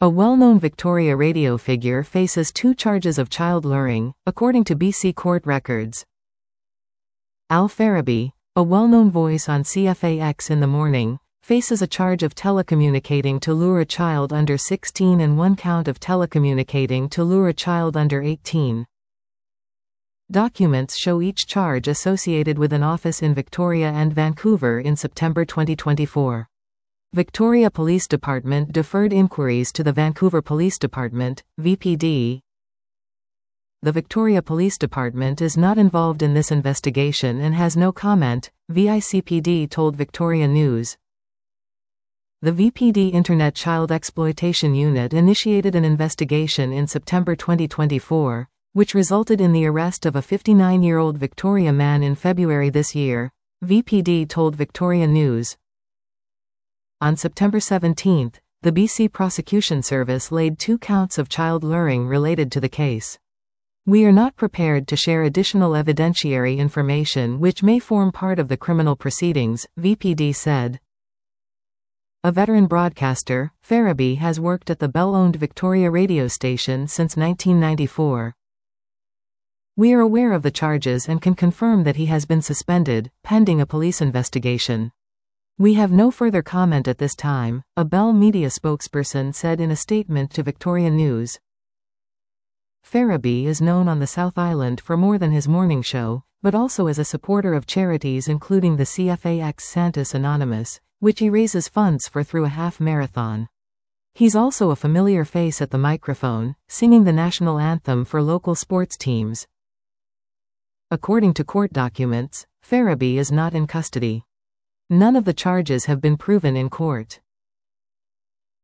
A well-known Victoria radio figure faces 2 charges of child luring, according to BC court records. Al Farabi, a well-known voice on CFAX in the morning, faces a charge of telecommunicating to lure a child under 16 and 1 count of telecommunicating to lure a child under 18. Documents show each charge associated with an office in Victoria and Vancouver in September 2024. Victoria Police Department deferred inquiries to the Vancouver Police Department, VPD. The Victoria Police Department is not involved in this investigation and has no comment, VICPD told Victoria News. The VPD Internet Child Exploitation Unit initiated an investigation in September 2024, which resulted in the arrest of a 59-year-old Victoria man in February this year, VPD told Victoria News. On September 17, the BC Prosecution Service laid 2 counts of child luring related to the case. We are not prepared to share additional evidentiary information which may form part of the criminal proceedings, VPD said. A veteran broadcaster, Farabi has worked at the Bell-owned Victoria radio station since 1994. We are aware of the charges and can confirm that he has been suspended, pending a police investigation. We have no further comment at this time, a Bell media spokesperson said in a statement to Victoria News. Farabi is known on the South Island for more than his morning show, but also as a supporter of charities including the CFAX Santis Anonymous, which he raises funds for through a half-marathon. He's also a familiar face at the microphone, singing the national anthem for local sports teams. According to court documents, Farabi is not in custody. None of the charges have been proven in court.